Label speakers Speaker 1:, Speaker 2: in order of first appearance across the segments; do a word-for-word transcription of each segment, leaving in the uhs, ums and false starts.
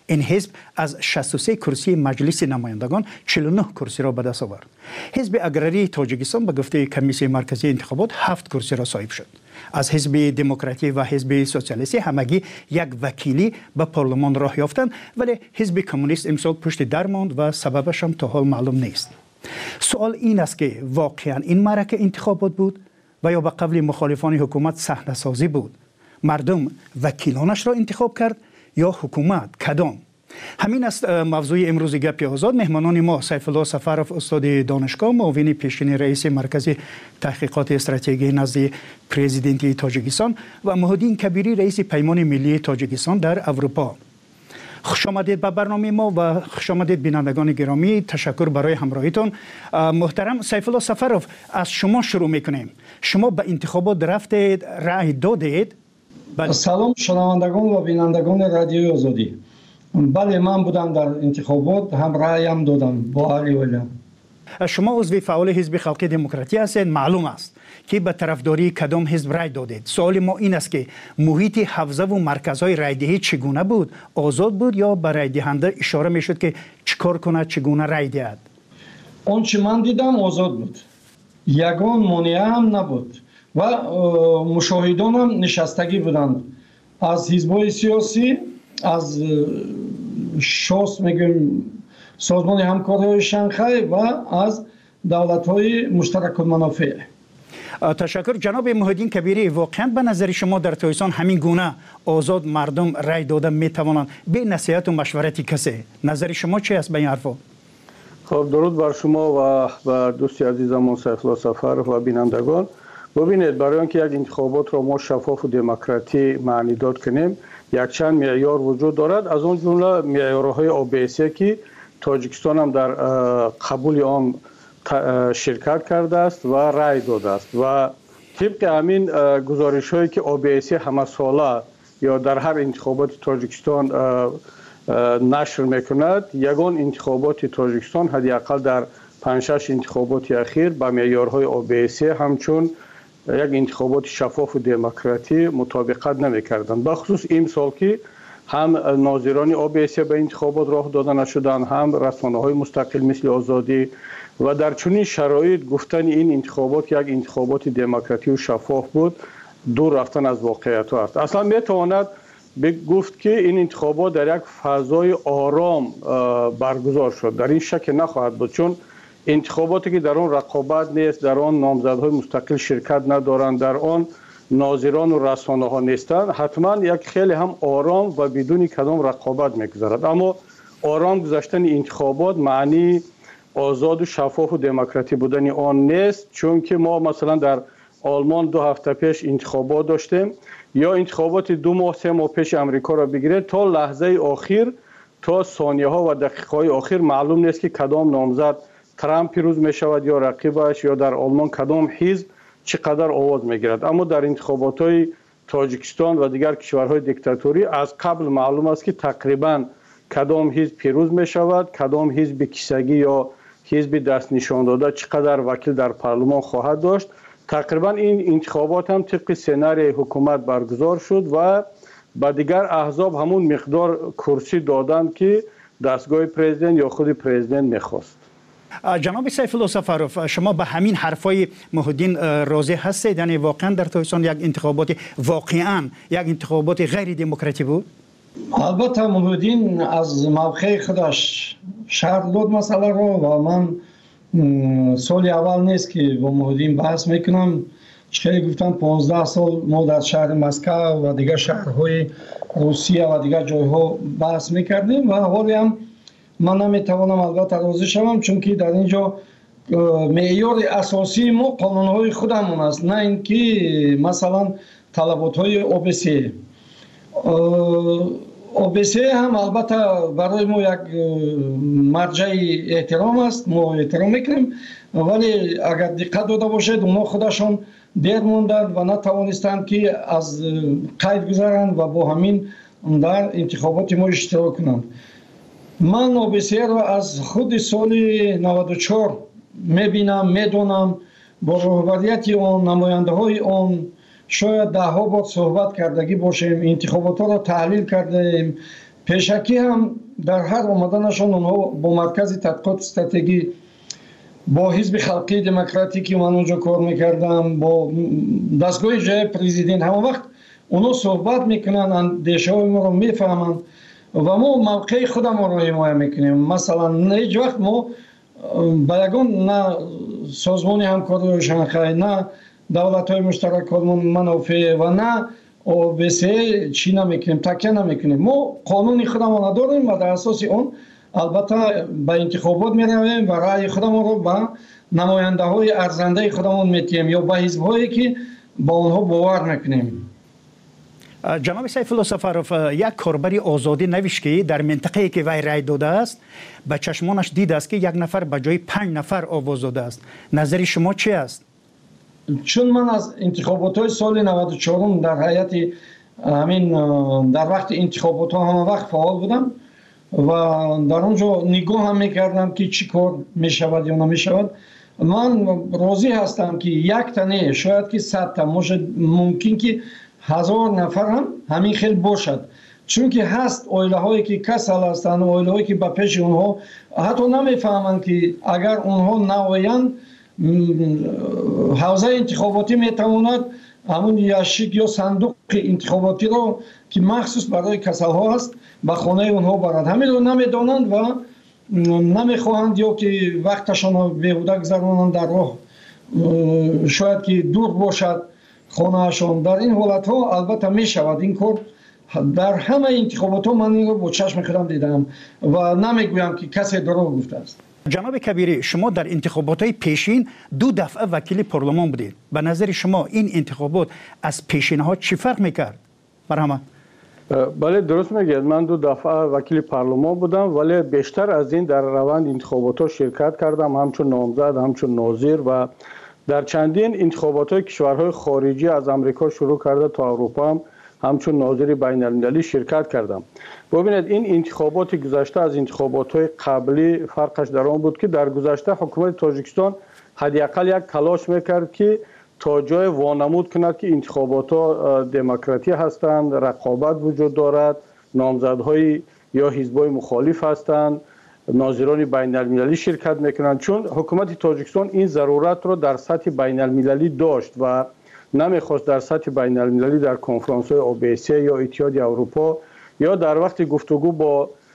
Speaker 1: این حزب از شصت و سه کرسی مجلس نمایندگان چهل و نه کرسی را به دست آورد. حزب اگراری تاجیکستان به گفته کمیسیون مرکزی انتخابات هفت کرسی را صاحب شد. از حزب دموکراتی و حزب سوسیالیستی همگی یک وکیلی به پارلمان راه یافتند، ولی حزب کمونیست امسال پشت در ماند و سببش هم تا حال معلوم نیست. سوال این است که واقعا این معرکه انتخابات بود و یا به قول مخالفان حکومت صحنه سازی بود؟ مردم وکیلانش را انتخاب کرد یا حکومت؟ کدام؟ همین است موضوع امروز گپ آزاد. مهمانان ما سیف الله سفرов استاد دانشگاه، معاون پیشین رئیس مرکز تحقیقات استراتژی نزد پرزیدنت تاجیکستان و مهدین کبیری رئیس پیمان ملی تاجیکستان در اروپا. خوش آمدید به برنامه ما و خوش آمدید بینندگان گرامی. تشکر برای همراهیتون. محترم سیف الله سفرов، از شما شروع میکنیم. شما به انتخابات رفتید، رأی دادید؟
Speaker 2: بله. سلام شنوندگان و بینندگان رادیوی آزادی. بله، من بودم در انتخابات، هم رأیم دادم با علی ولیان.
Speaker 1: شما عضو فعال حزب خلق دموکراتی هستید. معلوم است که به طرفداری کدام حزب رأی دادید. سوال ما این است که محیط حوزه و مرکزهای رأیدهی چگونه بود؟ آزاد بود یا به رأی دهنده اشاره میشد که چیکار کنه، چگونه رأی دهد؟
Speaker 2: آنچه من دیدم آزاد بود، یگان مانع هم نبود و مشاهدان هم نشستگی بودند، از حزب‌های سیاسی، از شاس میگیم سازمان همکاری شانگهای و از دولت‌های مشترک المنافع.
Speaker 1: تشکر. جناب مهدین کبیری، واقعا به نظر شما در تاجیکستان همین گونه آزاد مردم رأی داده میتوانند به نصیحت و مشورت کسی؟ نظر شما چی است به این حرفا؟
Speaker 3: خب درود بر شما و بر دوستی عزیزم سیف الله سفرov و بینندگان. ببینید، برای اینکه یک انتخابات را ما شفاف و دموکراتی معنی داد کنیم، یک چند معیار وجود دارد. از اون جمله معیارهای او بی سی که تاجیکستان هم در قبول آن شرکت کرده است و رأی داده است و طبق همین گزارش هایی که او بی سی همه ساله یا در هر انتخابات تاجیکستان نشر میکند، یگان انتخابات تاجیکستان حداقل در پنج شش انتخابات اخیر با معیارهای او بی سی همچون یک انتخابات شفاف و دموکراتی مطابقت نمیکردند. بخصوص این سال که هم ناظران او بی سی به انتخابات راه داده نشدند، هم رسانه‌های مستقل مثل آزادی، و در چنین شرایط گفتن این انتخابات یک انتخابات دموکراتی و شفاف بود دور رفتن از واقعیت است. اصلا میتواند گفت که این انتخابات در یک فضای آرام برگزار شد. در این شک نخواهد بود، چون انتخاباتی که در آن رقابت نیست، در آن نامزدهای مستقل شرکت ندارند، در آن ناظران و رسانه ها نیستند، حتما یک خیلی هم آرام و بدون کدام رقابت میگذرد. اما آرام گذشتن انتخابات معنی آزاد و شفاف و دموکراتی بودن آن نیست، چون که ما مثلا در آلمان دو هفته پیش انتخابات داشتیم، یا انتخابات دو ماه سه ماه پیش امریکا را بگیرید، تا لحظه آخر، تا ثانیه ها و دقیقه های آخر معلوم نیست که کدام نامزد ترامپ پیروز می شود یا رقیبش، یا در آلمان کدام حزب چقدر آواز می گیرد. اما در انتخابات های تاجیکستان و دیگر کشورهای دیکتاتوری از قبل معلوم است که تقریبا کدام حزب پیروز می شود، کدام حزب کیسگی یا حزب دست نشان داده چقدر وکیل در پارلمان خواهد داشت. تقریبا این انتخابات هم طبق سناریوی حکومت برگزار شد و با دیگر احزاب همون مقدار کرسی دادند که دستگاه پرزیدنت یا خود پرزیدنت میخواست.
Speaker 1: جناب سیف الله سفرov، شما به همین حرفای مهدین راضی هستید؟ یعنی واقعا در تاجیکستان یک انتخابات واقعا یک انتخابات غیر دموکراتی بود؟
Speaker 2: البته مهدین از موقع خودش شرح داد مسئله رو و من سال اول نیست که با مهدین بحث میکنم. چه گفتم پانزده سال ما در شهر مسکو و دیگر شهرهای روسیه و دیگر جایها بحث میکردیم و حالی هم من نمیتوانم البته راضی شوم، چون که در اینجا معیار اساسی ما قانونهای خودمون است، نه اینکه مثلا طلبات‌های او بی سی. او بی سی هم البته برای ما یک مرجع احترام است، ما احترام میکنیم، ولی اگر دقت داده باشید اونا خودشان دیر موندند و نتوانستند که از قید گذرند و با همین در انتخابات ما اشتراک کنند. من او بی سی را از خود سال نود و چهار میبینم، میدونم، با رهبریت آن، نماینده های آن شاید ده ها بار صحبت کردگی باشیم، انتخابات ها را تحلیل کردیم، пешакӣ ҳам дар ҳар омаданашон онҳо бо маркази тадқиқоти стратегӣ бо ҳизби халқии демократикӣ ман онҷо кор мекардам, бо дастгоҳи ҷояи президент, ҳама вақт онҳо суҳбат мекунанд, андешаҳои моро мефаҳманд ва мо мавқеи худамонро ҳимоя мекунем. Масалан, ҳеҷ вақт мо ба ягон на созмони ҳамкории Шанхай, на давлатҳои муштаракоти манофеъ ва на о бэ се чӣ намекунем, такя намекунем. мо қонуни худамонро дорем ва дар асоси он албатта ба интихобот меравем ва раъйи худамонро ба намояндаҳои арзандаи худамон метиҳем ё ба ҳизбҳое ки ба онҳо бовар мекунем.
Speaker 1: ҷаноби Сайфулло Сафаров, як корбари озодӣ навишт ки дар минтақае ки вай рай додааст ба чашмонаш дидааст ки як нафар ба ҷои панҷ нафар овоз додааст. Назари шумо чӣ аст?
Speaker 2: чун ман аз интихоботҳои соли наваду чорум дар ҳайати ҳамин дар вақти интихоботҳо ҳама вақт фаъол будам ва дар он ҷо нигоҳам мекардам ки чӣ кор мешавад ё намешавад. ман розӣ ҳастам ки якта не, шояд ки садта, бошад, мумкин ки ҳазор нафар ҳам ҳамин хел бошад. чунки ҳаст оилаҳое ки касал ҳастанд, оилаҳое ки ба пеши онҳо ҳатто намефаҳманд ки агар онҳо наоянд ҳавзаи интихоботӣ метавонад ҳамун яшик ё сандуқи интихоботиро ки махсус барои касалҳо аст ба хонаи онҳо барад. ҳаминро намедонанд ва намехоҳанд ё ки вақташонро беҳуда гузаронанд дар роҳ, шояд ки дур бошад хонаашон. дар ин ҳолатҳо албатта мешавад ин кор. дар ҳамаи интихоботҳо ман инро бо чашми худам дидаам ва намегӯям ки касе дурӯғ гуфтааст.
Speaker 1: ҷаноби Кабирӣ, шумо дар интихоботҳои пешин ду дафъа вакили парлумон будед. ба назари шумо ин интихобот аз пешинаҳо чӣ фарқ мекард? Марҳамат.
Speaker 3: бале, дуруст мегӯяд. ман ду дафъа вакили парлумон будам, вале бештар аз ин дар раванди интихоботҳо ширкат кардам, ҳамчун номзад, ҳамчун нозир ва дар чандин интихоботҳои кишварҳои хориҷӣ аз амрико шурӯъ карда то аврупо ҳам ҳамчун нозири байналмилалӣ ширкат кардам. бубинед, ин интихоботи гузашта аз интихоботҳои қаблӣ фарқаш дар он буд ки дар гузашта ҳукумати Тоҷикистон ҳадиақал як талош мекард ки то ҷое вонамуд кунад ки интихоботҳо демократӣ ҳастанд, рақобат вуҷуд дорад, номзадҳои ё ҳизбҳои мухолиф ҳастанд, нозирони байналмилалӣ ширкат мекунанд. чун ҳукумати Тоҷикистон ин заруратро дар сатҳи байналмилалӣ дошт ва намехост дар сатҳи байналмилалӣ дар конферансҳои о бэ се ё иттиҳоди аврупо ё дар вақти гуфтугӯ бо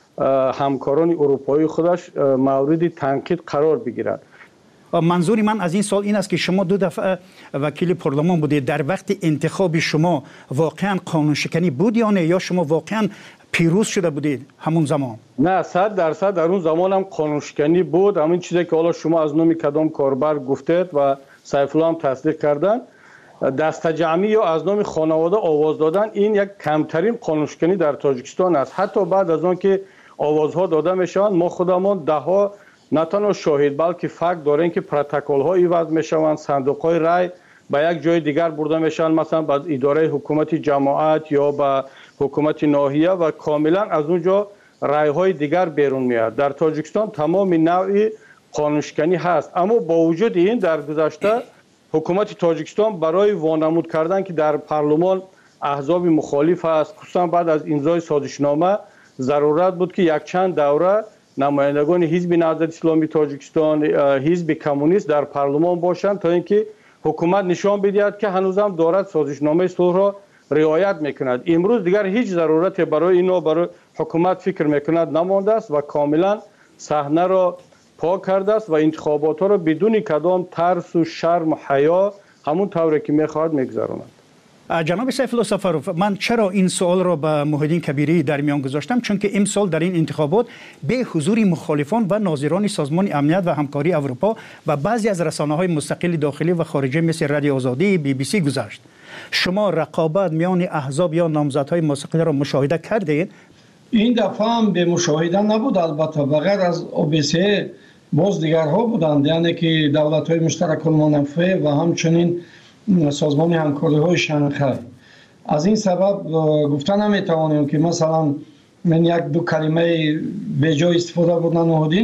Speaker 3: ҳамкорони урупоии худаш мавриди танқид қарор бигирад.
Speaker 1: манзури ман аз ин сол ин аст ки шумо ду дафъа вакили парлумон будед. дар вақти интихоби шумо воқеан қонуншиканӣ буд ё не, ё шумо воқеан пирӯз шуда будед ҳамун замон?
Speaker 3: не, сад дарсад дар он замон ҳам қонуншиканӣ буд. ҳамин чизе ки ҳоло шумо аз номи кадом корбар гуфтед ва Сайфулло ҳам тасдиқ карданд, дастаҷамъӣ ё аз номи хонавода овоз додан ин як камтарин қонуншиканӣ дар Тоҷикистон аст. ҳатто баъд аз он ки овозҳо дода мешаванд, мо худамон даҳо на танҳо шоҳид балки факт дорем ки протоколҳо иваз мешаванд, сандуқҳои рай ба як ҷои дигар бурда мешаванд, масалан ба идораи ҳукумати ҷамоат ё ба ҳукумати ноҳия ва комилан аз он ҷо райҳои дигар берун меояд. дар Тоҷикистон тамоми навъи қонуншиканӣ ҳаст. аммо бо вуҷуди ин дар гузашта ҳукумати Тоҷикистон барои вонамуд кардан ки дар парлумон аҳзоби мухолиф аст, хусусан баъд аз имзои созишнома зарурат буд ки якчанд давра намояндагони ҳизби наҳзати исломии Тоҷикистон, ҳизби коммунист дар парлумон бошанд то ин ки ҳукумат нишон бидиҳад ки ҳанӯзам дорад созишномаи сулҳро риоят мекунад. имрӯз дигар ҳеҷ зарурате барои ино барои ҳукумат фикр мекунад намондааст ва комилан саҳнаро пок кардааст ва интихоботҳоро бидуни кадом тарсу шарму ҳаё ҳамун тавре ки мехоҳад мегузаронад.
Speaker 1: ҷаноби Сайфулло Сафаров, ман чаро ин суолро ба Муҳиддин Кабирӣ дар миён гузоштам? чунки имсол дар ин интихобот бе ҳузури мухолифон ва нозирони созмони амният ва ҳамкории Аврупо ва баъзе аз расонаҳои мустақили дохилӣ ва хориҷӣ мисли Радиои Озодӣ, би би си гузашт. шумо рақобат миёни аҳзоб ё номзадҳои мустақилро мушоҳида кардед?
Speaker 2: ин дафъа ҳам бемушоҳида набуд. албатта ба ғайр аз о бэ се боз дигарҳо буданд, яъне ки давлатҳои муштаракоти манофеъ ва ҳамчунин созмони ҳамкориҳои Шанхай. аз ин сабаб гуфта наметавонем ки масалан мен як ду калимаи беҷо истифода буд намудин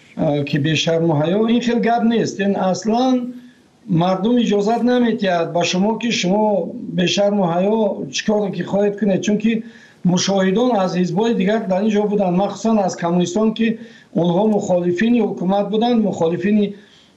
Speaker 2: ки бешарму ҳаё, ин хел гап нест. ин аслан мардум иҷозат наметиҳад ба шумо ки шумо бешарму ҳаё чӣ коре ки хоҳед кунед, чунки مشاهدان از حزب‌های دیگر در اینجا بودند، مخصوصا از کمونیستان که اونها مخالفین حکومت بودند، مخالفین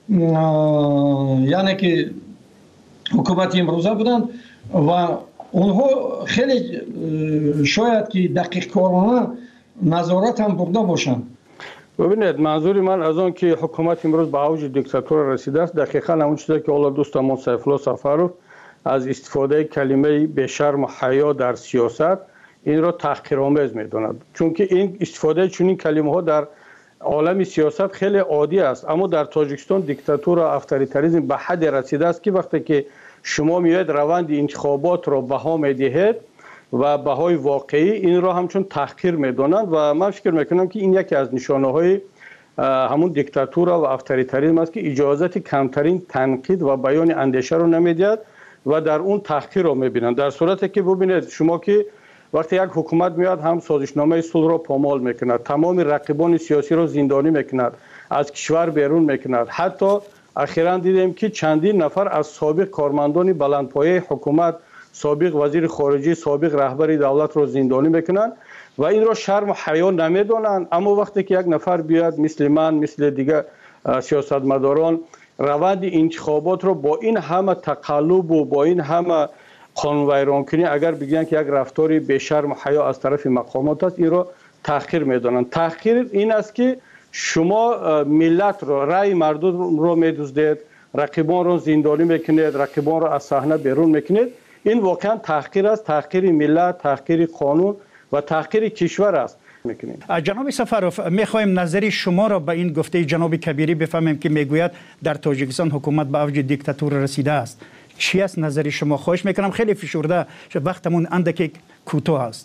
Speaker 2: یعنی که حکومت امروزه بودند و اونها خیلی شاید که دقیق کارانه نظارت هم برده باشند.
Speaker 3: ببینید منظور من از آن که حکومت امروز به اوج دیکتاتور رسیده است دقیقاً همون چیزی که حالا دوستمون سیفالله سفرов از استفاده کلمه بی‌شرم و حیا در سیاست این را تحقیرآمیز می‌داند، چون که این استفاده چنین کلمه‌ها در عالم سیاست خیلی عادی است، اما در تاجیکستان دیکتاتور و اتوریتاریسم به حد رسیده است که وقتی که شما میاید روند انتخابات را بها میدهید و بهای واقعی این را همچون تحقیر میدانند و من فکر میکنم که این یکی از نشانه های همون دیکتاتور و اتوریتاریسم است که اجازت کمترین تنقید و بیان اندیشه رو نمیدهد و در اون تحقیر رو میبینند. در صورتی که ببینید شما که وقتی یک حکومت میاد هم سازشنامه صلح را پامال میکند، تمام رقیبان سیاسی را زندانی میکند، از کشور بیرون میکند، حتی اخیراً دیدیم که چندین نفر از سابق کارمندان بلندپایه حکومت، سابق وزیر خارجه، سابق رهبر دولت را زندانی میکنند و این را شرم و حیا نمیدانند. اما وقتی که یک نفر بیاد مثل من، مثل دیگر سیاستمداران روند انتخابات را با این همه تقلب و با این همه قانون ویران کنی اگر بگن که یک رفتاری بی شرم و حیا از طرف مقامات است، این را تحقیر میدانند. تحقیر این است که شما ملت را، رأی مردم را میدزدید، رقیبان را زندانی میکنید، رقیبان را از صحنه بیرون میکنید. این واقعا تحقیر است، تحقیر ملت، تحقیر قانون و تحقیر کشور است.
Speaker 1: جناب سفرov میخوایم نظری شما را به این گفته جناب کبیری بفهمیم که میگوید در تاجیکستان حکومت به اوج دیکتاتور رسیده است. چی است نظری شما؟ خواهش میکنم خیلی فشرده، وقتمون اندکی کوتاه است.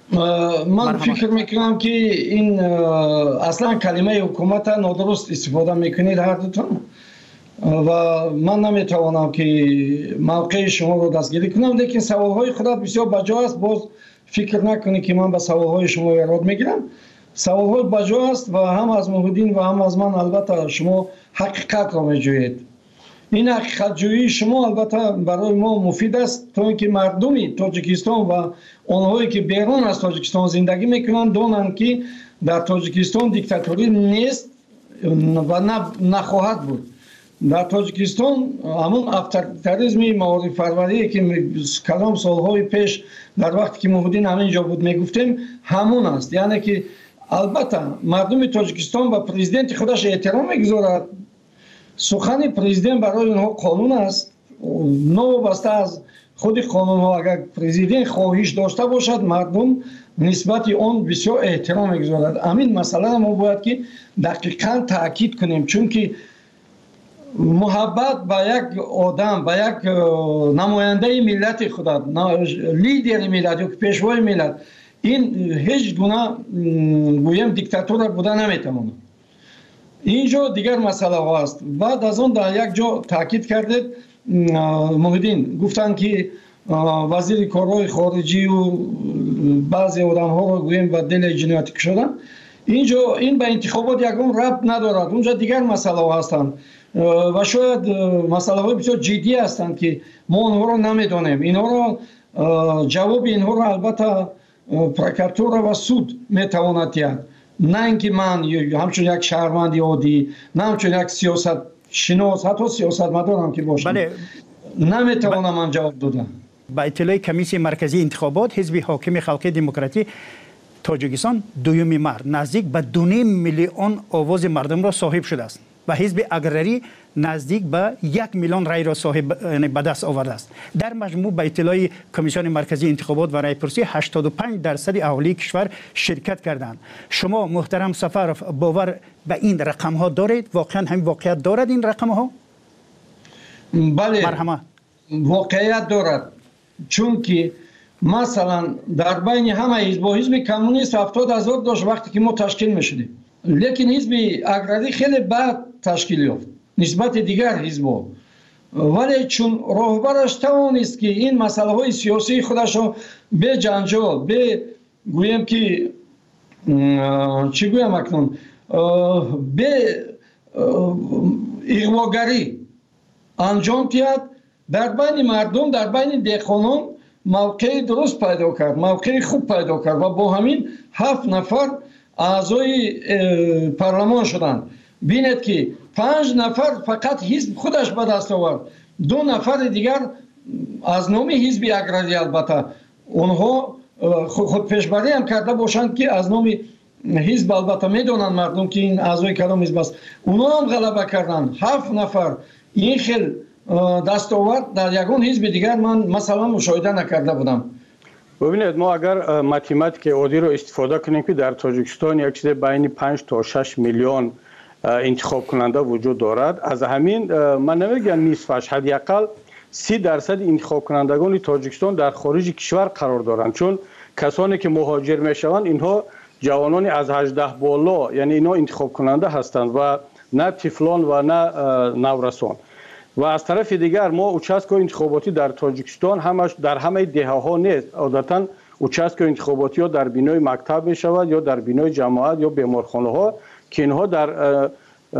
Speaker 2: من فکر میکنم که این اصلا کلمه حکومت نادرست استفاده میکنید هر دوتون و من نمیتوانم که موقع شما رو دستگیری کنم، لیکن سوالهای خودت بسیار بجا است. باز فکر نکنید که من به سوالهای شما ایراد میگیرم. سوالهای بجا است و هم از محمدین و هم از من البته شما حقیقت را میجویید. این حقیقت جویی شما البته برای ما مفید است تا اینکه مردمی تاجیکستان و آنهایی که بیرون از تاجیکستان زندگی میکنند دانند که در تاجیکستان دیکتاتوری نیست و نخواهد بود. در تاجیکستان همون اتوریتاریسم معارف پروری که کلام سالهای پیش در وقتی که محمدین همینجا بود میگفتیم همون است. یعنی که البته مردم تاجیکستان به پرزیدنت خودش احترام میگذارد. سخن پرزیدنت برای اونها قانون است، نوابسته از خود قانون ها. اگر پرزیدنت خواهش داشته باشد مردم نسبت آن بسیار احترام میگذارد. همین مسئله ما باید که دقیقاً تاکید کنیم، چون که محبت به یک آدم، به یک نماینده ملت خودت، لیدر ملت یا پیشوای ملت، این هیچ گونه گویم دیکتاتور بوده نمیتونه. اینجا دیگر مسئله ها است. بعد از اون در یک جا تاکید کردید محمدین گفتن که وزیر کارهای خارجی و بعضی آدم ها رو گویم به دل جنایتی کشیدن. اینجا این به انتخابات یکم ربط ندارد، اونجا دیگر مسئله ها هستند و شاید مسئله های بسیار جدی هستند که ما اونها رو نمیدانیم. اینها رو جواب اینها رو البته پروکراتور و سود میتواند دهد، نه اینکه من همچون یک شهروند عادی، نه همچون یک سیاست شناس، حتی سیاستمدار هم که باشم، بله. نمیتوانم من جواب دادم.
Speaker 1: با اطلاع کمیسیون مرکزی انتخابات حزب حاکم خلق دموکراتی تاجیکستان دوم مارس نزدیک به دو میلیون آواز مردم را صاحب شده است و حزب اگرری نزدیک به یک میلیون رای را صاحب یعنی به دست آورده است. در مجموع به اطلاع کمیسیون مرکزی انتخابات و رایپرسی هشتاد و پنج درصد اهالی کشور شرکت کردند. شما محترم سفرov باور به این رقم ها دارید؟ واقعا هم واقعیت دارد این رقم ها؟
Speaker 2: بله،
Speaker 1: مرحمت.
Speaker 2: واقعیت دارد، چون که مثلا در بین همه حزب و حزب کمونیست هفتاد هزار داشت وقتی که ما تشکیل میشدیم، لیکن حزب اگرری خیلی بعد تشکیل یافت نسبت دیگر حزب‌ها، ولی چون راهبرش توانست که این مسئله های سیاسی خودش رو به جنجال، به گویم که چی گویم اکنون، به اغواگری انجام دهد در بین مردم، در بین دهقانان موقع درست پیدا کرد، موقع خوب پیدا کرد و با همین هفت نفر اعضای پارلمان شدند. بینید که پنج نفر فقط حزب خودش به دست آورد، دو نفر دیگر از نام حزب اگراری، البته اونها خود پیشبری هم کرده باشند که از نام حزب البته میدونن مردم که این اعضای کدام حزب است، اونها هم غلبه کردند. هفت نفر این خیل دستاورد در یگان حزب دیگر من مثلا مشاهده نکرده بودم.
Speaker 3: ببینید ما اگر ماتماتیک عادی رو استفاده کنیم که در تاجیکستان یک چیز بین پنج تا شش میلیون انتخاب کننده وجود دارد، از همین من نمیگم نصفش، حداقل سی درصد انتخاب کنندگان تاجیکستان در خارج کشور قرار دارند، چون کسانی که مهاجر میشوند اینها جوانان از هجده بالا، یعنی اینا انتخاب کننده هستند و نه طفلان و نه نورسان. و از طرف دیگر ما اوچاسکای انتخاباتی در تاجیکستان همش در همه دهه ها نیست، عادتا اوچاسکای انتخاباتی ها در بینای مکتب می شود یا در بینای جماعت یا بیمارخانه ها که اینها در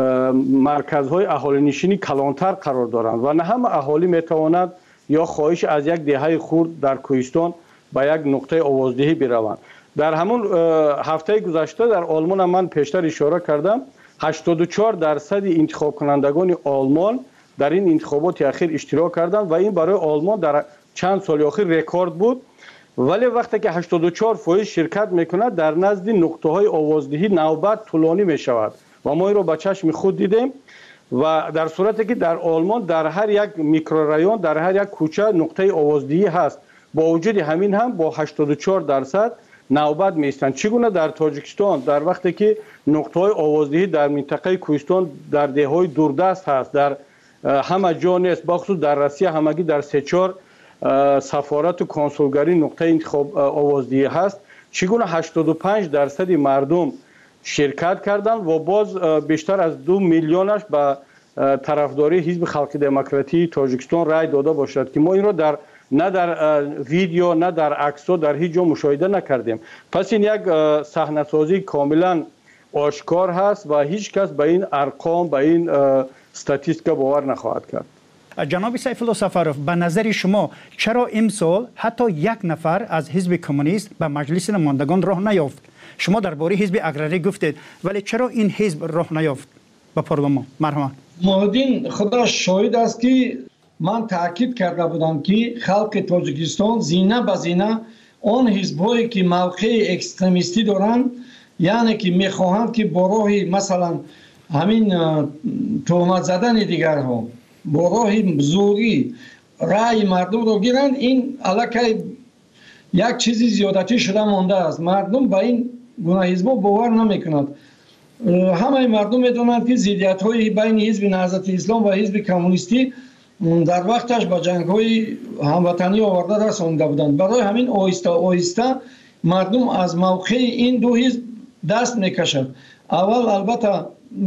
Speaker 3: مرکزهای اهالی نشینی کلانتر قرار دارند و نه همه اهالی می توانند یا خواهش از یک دهه خرد در کوهستان به یک نقطه آوازدهی بروند. در همون هفته گذشته در آلمان من پیشتر اشاره کردم هشتاد و چهار درصد انتخاب کنندگان آلمان در این انتخابات اخیر اشتراک کردند و این برای آلمان در چند سال اخیر رکورد بود. ولی وقتی که هشتاد و چهار درصد شرکت میکند در نزد نقطه های آوازدهی نوبت طولانی میشود و ما این رو با چشم خود دیدیم. و در صورتی که در آلمان در هر یک میکرورایون در هر یک کوچه نقطه آوازدهی هست، با وجود همین هم با هشتاد و چهار درصد نوبت میستند. چگونه در تاجیکستان در وقتی که نقطه های آوازدهی در منطقه کوهستان در دههای دوردست هست، در همه جا نیست، بخصوص در روسیه همگی در سه چهار سفارت و کنسولگری نقطه انتخاب آوازدهی هست، چگونه هشتاد و پنج درصد مردم شرکت کردند و باز بیشتر از دو میلیونش به طرفداری حزب خلق دموکراتی تاجیکستان رای داده باشد که ما این را در نه در ویدیو نه در عکس در هیچ جا مشاهده نکردیم. پس این یک صحنه سازی کاملا آشکار هست و هیچ کس به این ارقام به این استاتیستیکا باور نخواهد کرد.
Speaker 1: جناب سیف الله سفرов، به نظر شما چرا امسال حتی یک نفر از حزب کمونیست به مجلس نمایندگان راه نیافت؟ شما درباره حزب اگراری گفتید، ولی چرا این حزب راه نیافت به پارلمان؟ مرحبا.
Speaker 2: مهدین خدا شاهد است که من تاکید کرده بودم که خلق تاجیکستان زینه به زینه آن حزب‌هایی که موقع اکستریمیستی دارند، یعنی که میخواهند که با راه مثلا همین تهمت زدن دیگرها با راه زوری رأی مردم رو گیرند، این الکی یک چیزی زیادتی شده مانده است. مردم با این گونه حزب‌ها باور نمی‌کنند. همه مردم می‌دانند که ضدیت‌های بین حزب نهضت اسلام و حزب کمونیستی در وقتش با جنگ‌های هموطنی آورده رسانده بودند. برای همین آهسته آهسته مردم از موقع این دو حزب دست می‌کشند. اول البته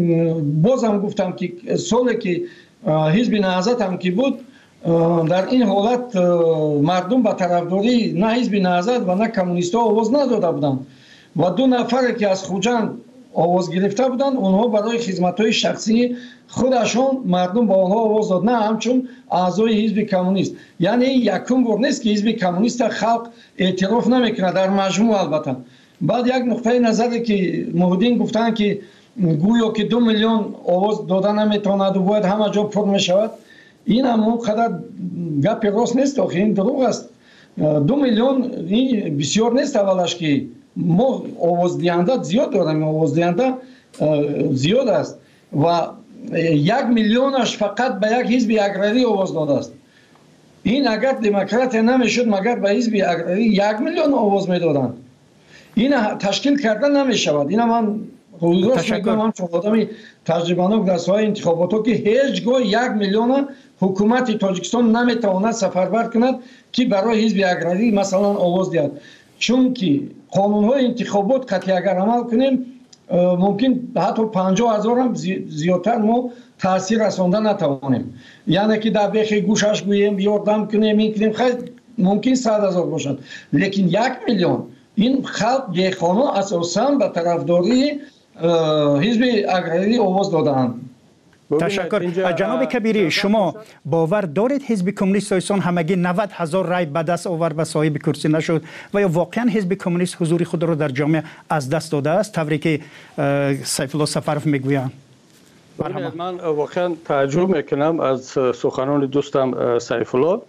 Speaker 2: بازم گفتم که سالی که حزب نهضت هم که بود، در این حالت مردم به طرفداری نه حزب نهضت و نه کمونیست‌ها آواز نداده بودند و دو نفر که از خوجند آواز گرفته بودند، اونها برای خدمت‌های شخصی خودشون مردم با اونها آواز داد، نه همچون اعضای حزب کمونیست. یعنی یکم بار نیست که حزب کمونیست خلق اعتراف نمیکنه در مجموع. البته بعد یک نقطه نظری که مهدین گفتن که گویا که دو میلیون آواز دادن نمیتواند و باید همه جا پر میشود، این هم اونقدر گپ راست نیست، آخه این دروغ است. دو میلیون این بسیار نیست. اولش که ما آواز دهنده زیاد داریم، آواز دهنده زیاد است و یک میلیونش فقط به یک حزب اگراری آواز داده است. این اگر دموکرات نمیشد مگر به حزب اگراری یک میلیون آواز میدادند. این تشکیل کردن نمیشود. این من روزگاش میگم چون آدمی تجربه‌ناک در ساحه انتخابات که هیچگاه یک میلیون حکومت تاجیکستان نمیتواند سفربر کند که برای حزب اگراری مثلا آواز دهد، چون که قانون‌های انتخابات قطعی اگر عمل کنیم ممکن حتی پنجاه هزار هم زیادتر ما تاثیر رساندن نتوانیم. یعنی که در بیخ گوشش گوییم یاردم کنیم این کنیم خیلی ممکن صد هزار باشد، لیکن یک میلیون این خلق دهقانا اساساً به طرفداری حزب اگراری آواز دادند.
Speaker 1: تشکر. جناب کبیری، شما باور دارید حزب کمونیست ایسان همگی نود هزار رای به دست آورد و صاحب کرسی نشد و یا واقعا حزب کمونیست حضور خود را در جامعه از دست داده است طوری که سیف الله سفرف میگویند؟
Speaker 3: من واقعا تعجب میکنم از سخنان دوستم سیف الله.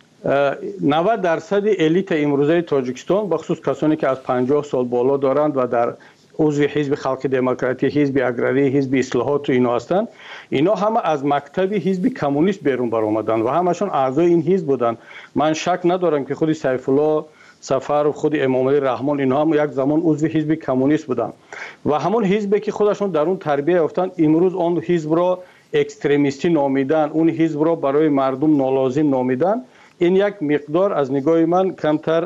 Speaker 3: نود درصد الیت امروزه تاجیکستان بخصوص کسانی که از پنجاه سال بالا دارند و در عضو حزب خلق دموکراتی، حزب اگراری، حزب اصلاحات و اینا هستند، اینا همه از مکتب حزب کمونیست بیرون برآمدند و همشون اعضای این حزب بودند. من شک ندارم که خود سیف الله سفر و خود امام علی رحمان اینا هم یک زمان عضو حزب کمونیست بودند و همون حزبی که خودشون در اون تربیت یافتند امروز اون حزب را اکستریمیستی نامیدن، اون حزب را برای مردم نالازم نامیدن. این یک مقدار از نگاه من کمتر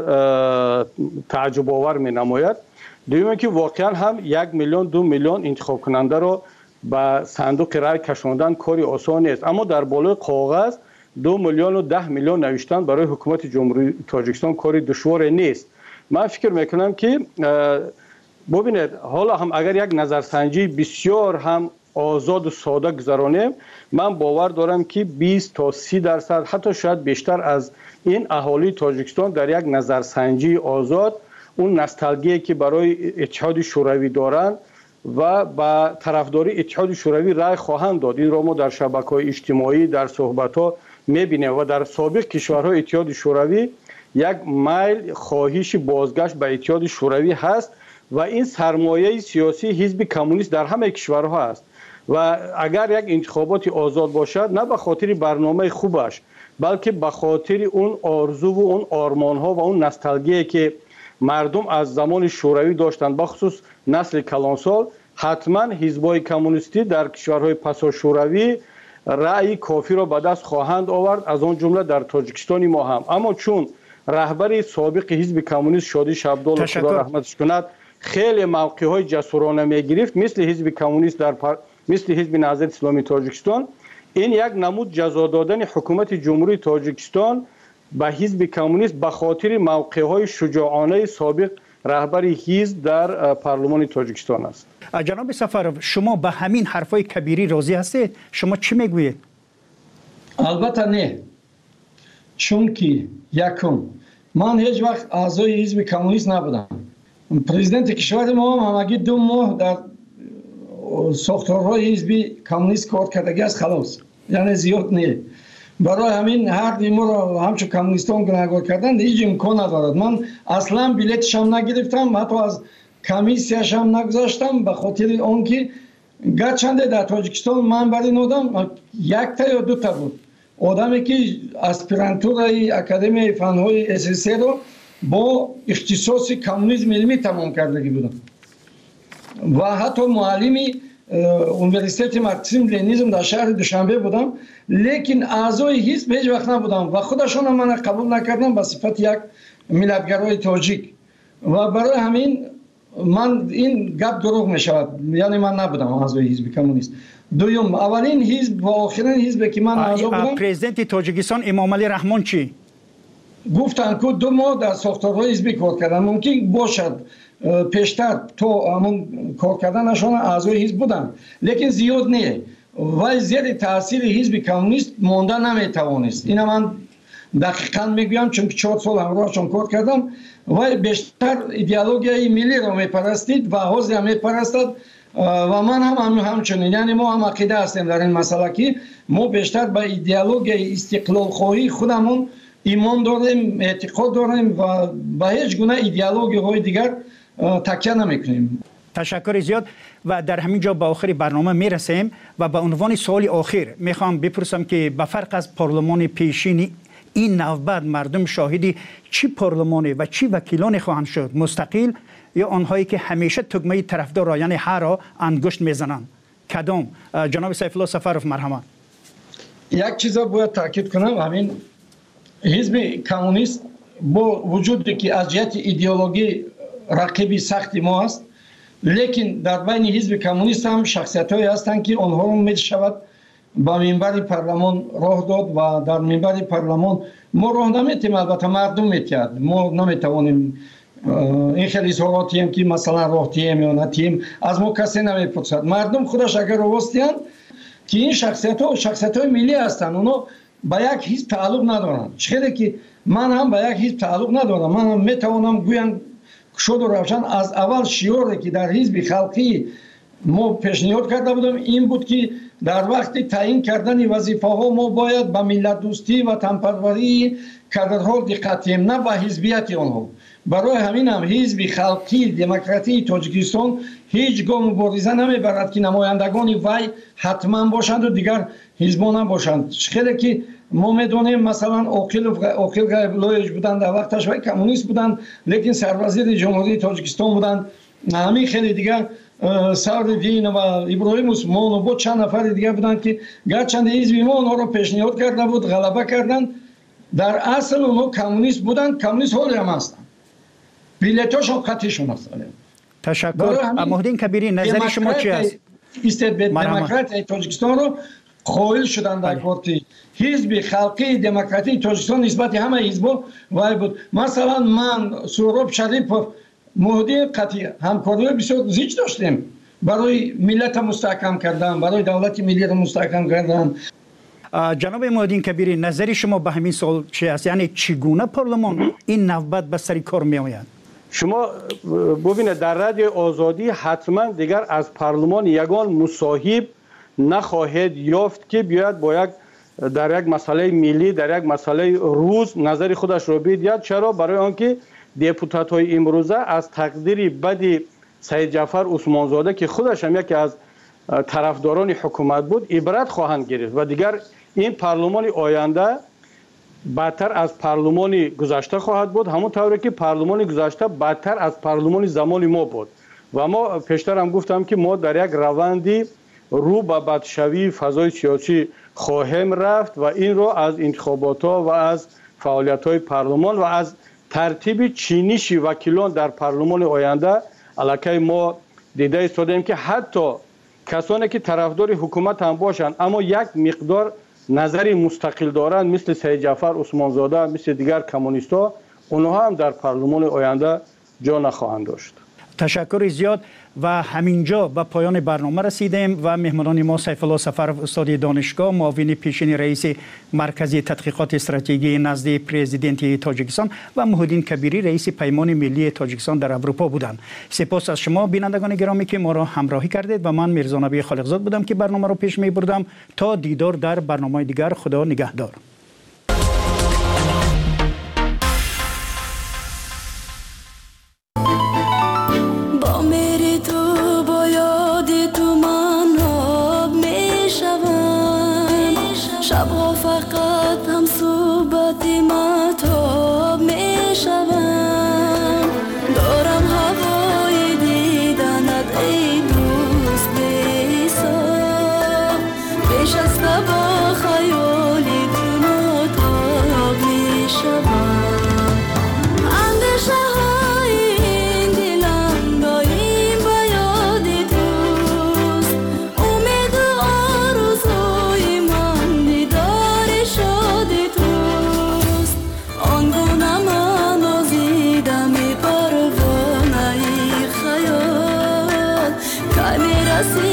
Speaker 3: تعجب آور می نماید. دوم که واقعا هم یک میلیون دو میلیون انتخاب کننده را به صندوق رای کشاندن کاری آسان نیست، اما در بالای کاغذ دو میلیون و ده میلیون نوشتن برای حکومت جمهوری تاجیکستان کاری دشوار نیست. من فکر میکنم که ببینید حالا هم اگر یک نظرسنجی بسیار هم آزاد و ساده گذرانیم، من باور دارم که بیست تا سی درصد حتی شاید بیشتر از این اهالی تاجیکستان در یک نظرسنجی آزاد اون نوستالژی که برای اتحاد شوروی دارند و با طرفداری اتحاد شوروی رای خواهند داد. این را ما در شبکه‌های اجتماعی در صحبت‌ها می‌بینیم و در سابق کشورهای اتحاد شوروی یک میل خواهش بازگشت به اتحاد شوروی هست و این سرمایه سیاسی حزب کمونیست در همه کشورها است و اگر یک انتخابات آزاد باشد نه به خاطر برنامه خوبش بلکه به خاطر اون آرزو و اون آرمان‌ها و اون نوستالژی که مردم از زمان شوروی داشتند، بخصوص نسل کلانسال، حتما حزب‌های کمونیستی در کشورهای پسا شوروی رأی کافی را به دست خواهند آورد، از آن جمله در تاجیکستان ما هم. اما چون رهبر سابق حزب کمونیست شادی شبدال خدا رحمتش کند خیلی موقع‌های جسورانه می‌گرفت مثل حزب کمونیست در پر... مثل حزب نهضت اسلامی تاجیکستان، این یک نمود جزا دادن حکومت جمهوری تاجیکستان به حزب کمونیست به خاطر موقع‌های شجاعانه سابق رهبر حزب در پارلمان تاجیکستان است.
Speaker 1: جناب سفرов شما به همین حرفای کبیری راضی هستید؟ شما چی میگویید؟
Speaker 2: البته نه، چون که یکم من هیچ وقت اعضای حزب کمونیست نبودم. پرزیدنت کشور ما هم همگی دو ماه در ساختارهای حزب کمونیست کار کردگی است، خلاص، یعنی زیاد نه. برای همین هر دیمو را همچون کمونیستان گناهکار کردن هیچ امکان ندارد. من اصلا بلیتش هم نگرفتم، حتی از کمیسیش هم نگذاشتم به خاطر آنکه گرچنده در تاجیکستان من برای نودم یک تا یا دو تا بود آدمی که اسپیرانتورای اکادمی فنهای اس اس رو با اختصاص کمونیسم علمی تمام کردگی بودم و حتی معلمی اونیورسیته مارکسیسم لنینیسم در شهر دوشنبه بودم، لیکن اعضای حزب هیچ وقت نبودم و خودشون هم من قبول نکردم به صفت یک ملتگرای تاجیک و برای همین من این گپ دروغ می شود، یعنی من نبودم اعضای حزب کمونیست. دوم، اولین حزب و آخرین حزب که من اعضا بودم
Speaker 1: پرزیدنت تاجیکستان امام علی رحمان چی
Speaker 2: گفتن که دو ماه در ساختارهای حزبی کار کردن، ممکن باشد پیشتر تو همون کار کردنشان اعضای حزب بودن لیکن زیاد نه و زیر تاثیر حزب کمونیست مانده نمیتوانست. اینا من دقیقاً میگویم چون که چهار سال همراهشان کار کردم و بیشتر ایدئولوژی ملی را میپرستید و حوزه هم میپرستد و من هم, هم همچنین، یعنی ما هم عقیده هستیم در این مسئله که ما بیشتر به ایدئولوژی استقلال خواهی خودمون ایمان داریم، اعتقاد داریم و به هیچ گونه ایدئولوژی های دیگر تکیه نمیکنیم.
Speaker 1: تشکر زیاد و در همین جا به آخر برنامه میرسیم و به عنوان سوال آخر میخوام بپرسم که به فرق از پارلمان پیشین این نوبت مردم شاهدی چی پارلمانی و چی وکیلانی خواهند شد، مستقل یا آنهایی که همیشه تگمه طرفدار را یعنی هر را انگشت میزنند؟ کدام؟ جناب سیف الله سفرov مرحمت.
Speaker 2: یک چیز باید تاکید کنم، همین حزب کمونیست با وجودی که از جهت ایدئولوژی رقیبی سختی ما است، لیکن در بین حزب کمونیست هم شخصیت‌هایی هستند که آنها را می‌شود با منبر پارلمان راه داد و در منبر پارلمان ما راه نمیتیم، البته مردم میتید، ما نمیتوانیم این خیلی اظهاراتی هم که مثلا راه تیم یا نتیم از ما کسی نمیپرسد. مردم خودش اگر راستیان که این شخصیت ها شخصیت های ملی هستند، اونا با یک حزب تعلق ندارند. چه که من هم با یک حزب تعلق ندارم. من هم میتوانم گویم شد و روشن از اول شیوری که در حزب خلقی ما پیشنهاد کرده بودم این بود که در وقت تعیین کردن وظیفه ها ما باید به ملت دوستی و تنپروری کادرها دقت کنیم، نه به حزبیت آنها. برای همین هم حزب خلقی دموکراتی تاجیکستان هیچ گام مبارزه نمیبرد که نمایندگان وی حتما باشند و دیگر حزبان هم باشند. خیلی که ما میدونیم مثلا عاقل عاقل غیب‌الله بودند، در وقتش وی کمونیست بودند لیکن سروزیر جمهوری تاجیکستان بودند. همین خیلی دیگر سردین و ابراهیم عثمان و بود چند نفر دیگر بودند که گرچند حزب ما اونها رو پیشنهاد کرده بود غلبه کردند، در اصل اونها کمونیست بودند، کمونیست حالی هم هستند، بیلیتاشون خطیشون هستند.
Speaker 1: تشکر. مهدین کبیری نظر شما چی است؟
Speaker 2: استبداد دموکرات تاجیکستان رو قائل شدن در پارتی حزب خلقی دموکراتی تاجیکستان نسبت همه حزب‌ها وای بود. مثلا من سهراب شریفов مهدی قطعی همکاری بسیار زیاد داشتیم برای ملت مستحکم کردن، برای دولت ملی را مستحکم کردن.
Speaker 1: جناب مهدین کبیری نظر شما به همین سوال چی است؟ یعنی چگونه پارلمان این نوبت به سر کار می آید؟
Speaker 3: شما ببینید در رادیو آزادی حتما دیگر از پارلمان یگان مصاحب نخواهد یافت که بیاید با یک در یک مسئله ملی در یک مسئله روز نظر خودش رو بگوید. چرا؟ برای آنکه دپوتات های امروزه از تقدیر بد سید جعفر عثمانزاده که خودش هم یکی از طرفداران حکومت بود عبرت خواهند گرفت و دیگر این پارلمان آینده بدتر از پارلمان گذشته خواهد بود، همون طوری که پارلمان گذشته بدتر از پارلمان زمان ما بود. و ما پیشتر هم گفتم که ما در یک روندی رو به بدشوی فضای سیاسی خواهیم رفت و این رو از انتخابات ها و از فعالیت های پارلمان و از ترتیب چینیش وکیلان در پارلمان آینده علاقه ما دیده ایستادیم که حتی کسانی که طرفدار حکومت هم باشند اما یک مقدار نظری مستقل دارند مثل سید جعفر عثمانزاده، مثل دیگر کمونیست‌ها، اونها هم در پارلمان آینده جا نخواهند داشت.
Speaker 1: تشکر زیاد. و همینجا به پایان برنامه رسیدیم و مهمانان ما سیف الله سفرov استاد دانشگاه، معاون پیشین رئیس مرکز تحقیقات استراتژی نزد پرزیدنت تاجیکستان و مهدین کبیری رئیس پیمان ملی تاجیکستان در اروپا بودند. سپاس از شما بینندگان گرامی که ما را همراهی کردید و من میرزا نبی خالقزاد بودم که برنامه را پیش می بردم. تا دیدار در برنامه دیگر، خدا نگهدار.
Speaker 4: شبها فقط هم صحبت مهتاب می شوم، دارم هوای دیدنت ای دوست بی‌حساب، پیش از با خیالی تو متاب می شوم. اندیشه های این دلم دایم به یاد توست، امید و آرزوی من دیدار شادی توست. آنگونه من آزیدم ای پروانه ای خیال که می رسی